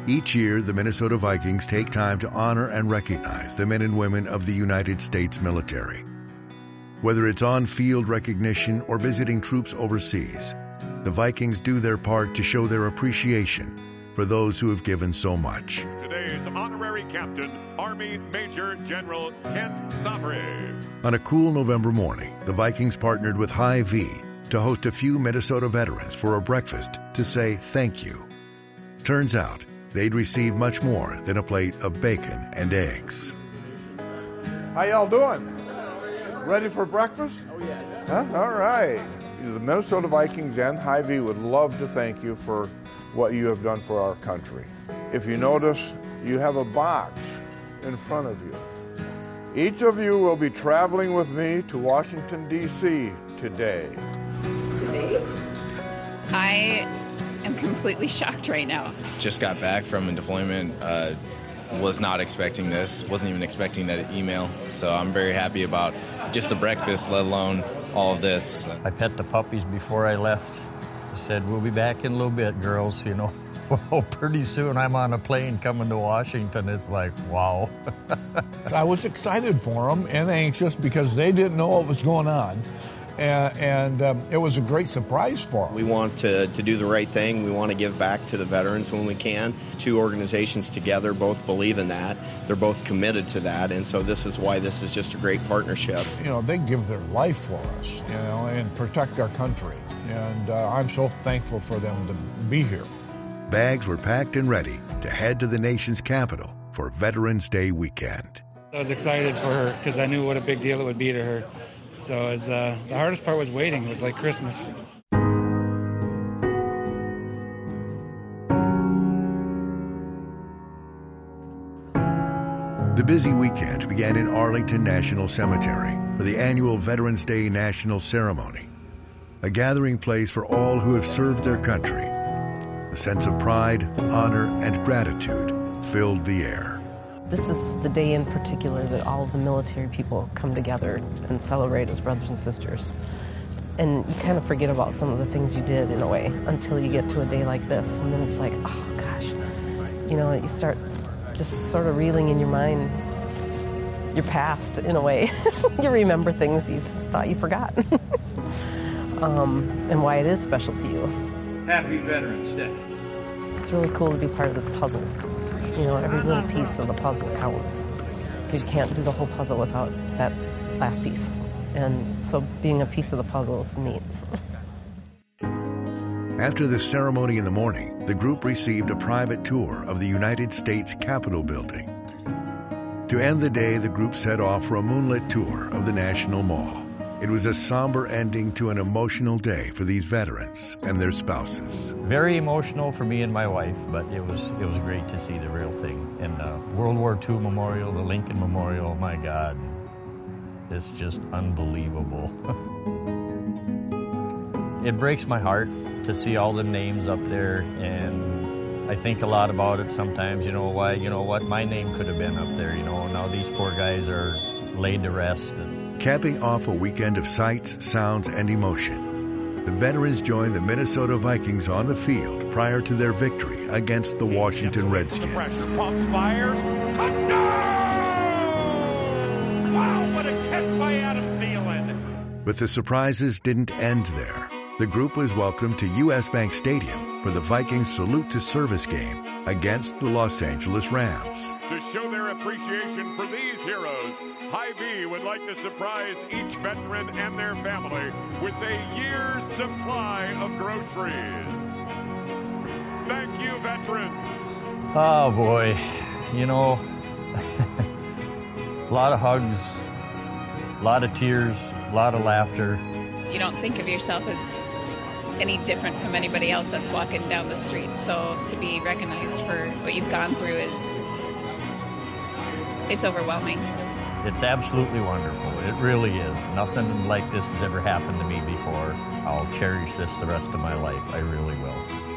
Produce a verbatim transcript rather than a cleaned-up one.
Each year, the Minnesota Vikings take time to honor and recognize the men and women of the United States military. Whether it's on-field recognition or visiting troops overseas, the Vikings do their part to show their appreciation for those who have given so much. Today's honorary captain, Army Major General Kent Sabry. On a cool November morning, the Vikings partnered with Hy-Vee to host a few Minnesota veterans for a breakfast to say thank you. Turns out, they'd receive much more than a plate of bacon and eggs. How y'all doing? Ready for breakfast? Oh, yes. Huh? All right. The Minnesota Vikings and Hy-Vee would love to thank you for what you have done for our country. If you notice, you have a box in front of you. Each of you will be traveling with me to Washington, D C today. Today? I am completely shocked right now. Just got back from a deployment. Uh, was not expecting this. Wasn't even expecting that email. So I'm very happy about just a breakfast, let alone all of this. I pet the puppies before I left. I said, we'll be back in a little bit, girls, you know. Well, pretty soon I'm on a plane coming to Washington. It's like, wow. I was excited for them and anxious because they didn't know what was going on. And, and um, it was a great surprise for them. We want to, to do the right thing. We want to give back to the veterans when we can. Two organizations together both believe in that. They're both committed to that. And so this is why this is just a great partnership. You know, they give their life for us, you know, and protect our country. And uh, I'm so thankful for them to be here. Bags were packed and ready to head to the nation's capital for Veterans Day weekend. I was excited for her because I knew what a big deal it would be to her. So it was, uh, the hardest part was waiting. It was like Christmas. The busy weekend began in Arlington National Cemetery for the annual Veterans Day National Ceremony, a gathering place for all who have served their country. A sense of pride, honor, and gratitude filled the air. This is the day in particular that all of the military people come together and celebrate as brothers and sisters. And you kind of forget about some of the things you did in a way until you get to a day like this. And then it's like, oh gosh, you know, you start just sort of reeling in your mind your past in a way. You remember things you thought you forgot. um, and why it is special to you. Happy Veterans Day. It's really cool to be part of the puzzle. You know, every little piece of the puzzle counts because you can't do the whole puzzle without that last piece. And so being a piece of the puzzle is neat. After the ceremony in the morning, the group received a private tour of the United States Capitol building. To end the day, the group set off for a moonlit tour of the National Mall. It was a somber ending to an emotional day for these veterans and their spouses. Very emotional for me and my wife, but it was it was great to see the real thing. And the World War Two Memorial, the Lincoln Memorial, my God, it's just unbelievable. It breaks my heart to see all the names up there, and I think a lot about it sometimes. You know why? You know what? My name could have been up there. You know, now these poor guys are laid to rest. And capping off a weekend of sights, sounds, and emotion, the veterans joined the Minnesota Vikings on the field prior to their victory against the Washington Redskins. Pumps, fires, touchdown! Wow, what a catch by Adam Thielen! But the surprises didn't end there. The group was welcomed to U S Bank Stadium for the Vikings Salute to Service game against the Los Angeles Rams. To show their appreciation for these heroes, Hy-Vee would like to surprise each veteran and their family with a year's supply of groceries. Thank you, veterans. Oh, boy. You know, a lot of hugs, a lot of tears, a lot of laughter. You don't think of yourself as any different from anybody else that's walking down the street. So to be recognized for what you've gone through is, it's overwhelming. It's absolutely wonderful. It really is. Nothing like this has ever happened to me before. I'll cherish this the rest of my life. I really will.